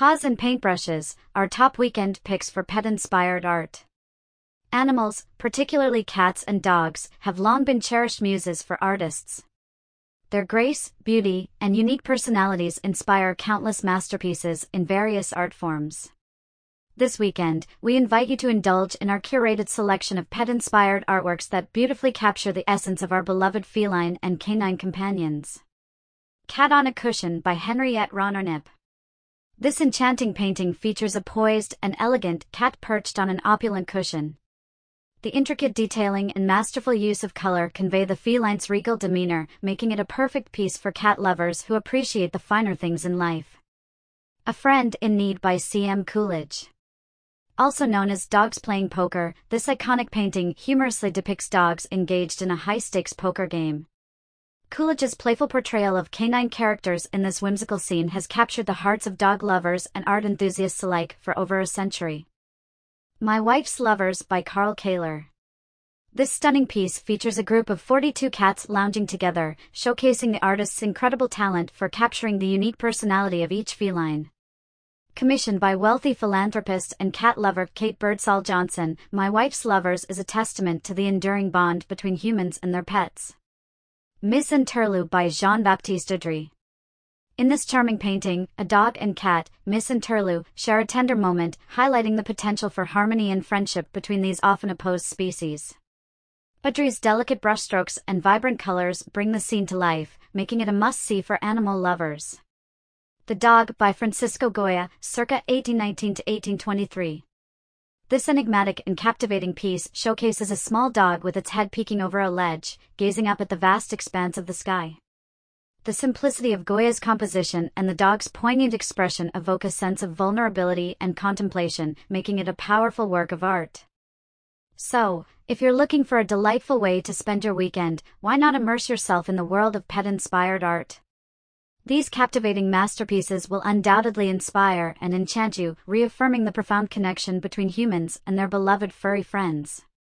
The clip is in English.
Paws and paintbrushes, our top weekend picks for pet-inspired art. Animals, particularly cats and dogs, have long been cherished muses for artists. Their grace, beauty, and unique personalities inspire countless masterpieces in various art forms. This weekend, we invite you to indulge in our curated selection of pet-inspired artworks that beautifully capture the essence of our beloved feline and canine companions. Cat on a Cushion by Henriette Ronnerknip. This enchanting painting features a poised and elegant cat perched on an opulent cushion. The intricate detailing and masterful use of color convey the feline's regal demeanor, making it a perfect piece for cat lovers who appreciate the finer things in life. A Friend in Need by C.M. Coolidge. Also known as Dogs Playing Poker, this iconic painting humorously depicts dogs engaged in a high-stakes poker game. Coolidge's playful portrayal of canine characters in this whimsical scene has captured the hearts of dog lovers and art enthusiasts alike for over a century. My Wife's Lovers by Carl Kaler. This stunning piece features a group of 42 cats lounging together, showcasing the artist's incredible talent for capturing the unique personality of each feline. Commissioned by wealthy philanthropist and cat lover Kate Birdsall Johnson, My Wife's Lovers is a testament to the enduring bond between humans and their pets. Miss and Turlou by Jean-Baptiste Audry. In this charming painting, a dog and cat, Miss and Turlou, share a tender moment, highlighting the potential for harmony and friendship between these often opposed species. Audry's delicate brushstrokes and vibrant colors bring the scene to life, making it a must-see for animal lovers. The Dog by Francisco Goya, circa 1819 to 1823. This enigmatic and captivating piece showcases a small dog with its head peeking over a ledge, gazing up at the vast expanse of the sky. The simplicity of Goya's composition and the dog's poignant expression evoke a sense of vulnerability and contemplation, making it a powerful work of art. So, if you're looking for a delightful way to spend your weekend, why not immerse yourself in the world of pet-inspired art? These captivating masterpieces will undoubtedly inspire and enchant you, reaffirming the profound connection between humans and their beloved furry friends.